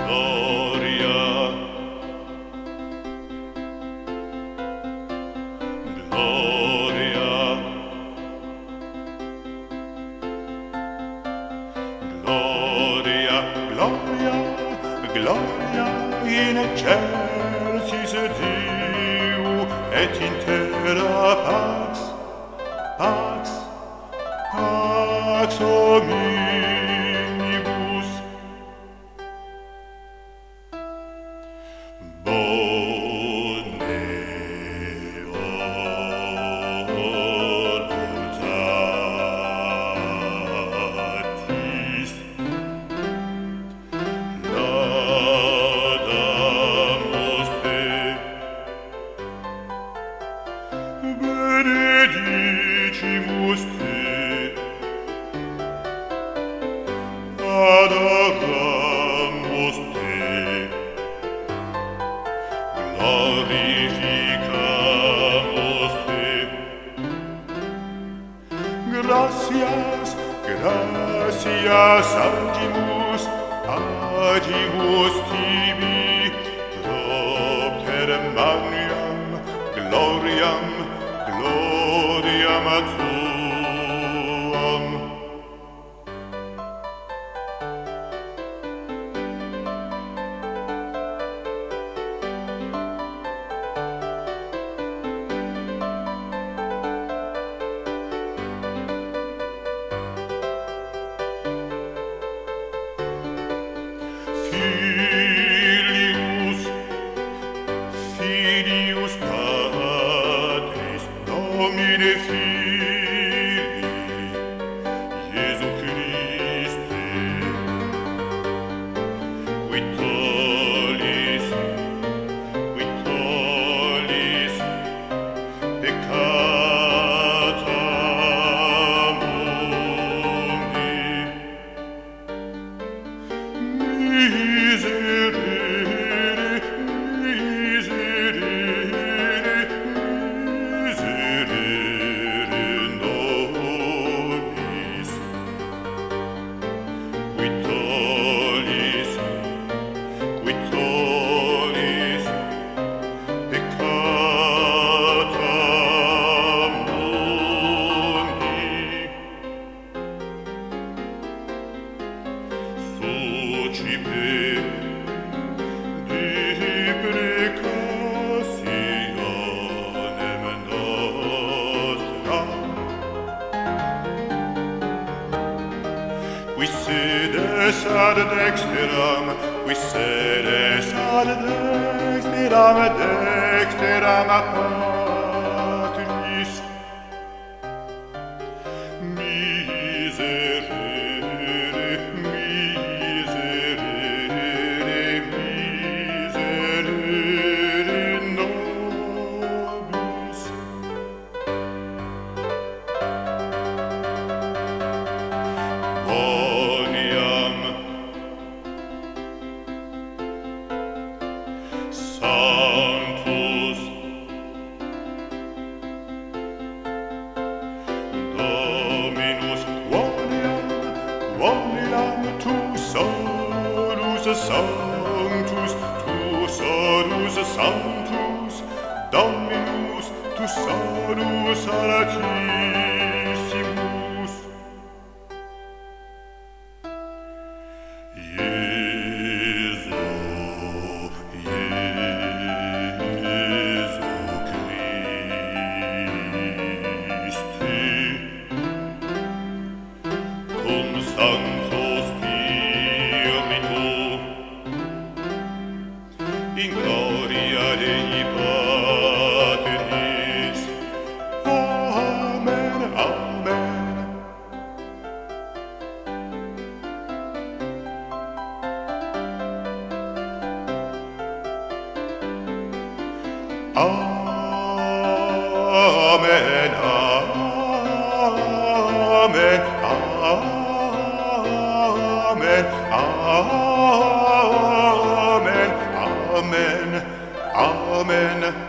Gloria, Gloria, Gloria, Gloria, Gloria in excelsis Deo et in terra pax, pax, pax hominibus. Bone voluntatis laudamus te, benedicimus te, adoramus te, glorificamus te. Gratias, gratias agimus, agimus tibi, propter magnam, gloriam, gloriam tuam. Filius, Filius Patris, Domine Filii, Iesu Christe, qui tollis peccata mundi. Miserere, miserere, miserere nobis, qui tollis peccata mundi. Socipe di precationem nostra, qui sedes ad dexteram, qui sedes ad dexteram, dexteram Patris. Miserere, miserere, miserere nobis. Boniam, Sanctus, Dominus, quoniam tu solus sanctus, tu solus sanctus, Dominus, tu solus altissimus. Iesu, Iesu Christi, cum Sancto Spiritu, in gloria Dei Patris. Amen, amen. Amen, amen, amen, amen, amen, amen.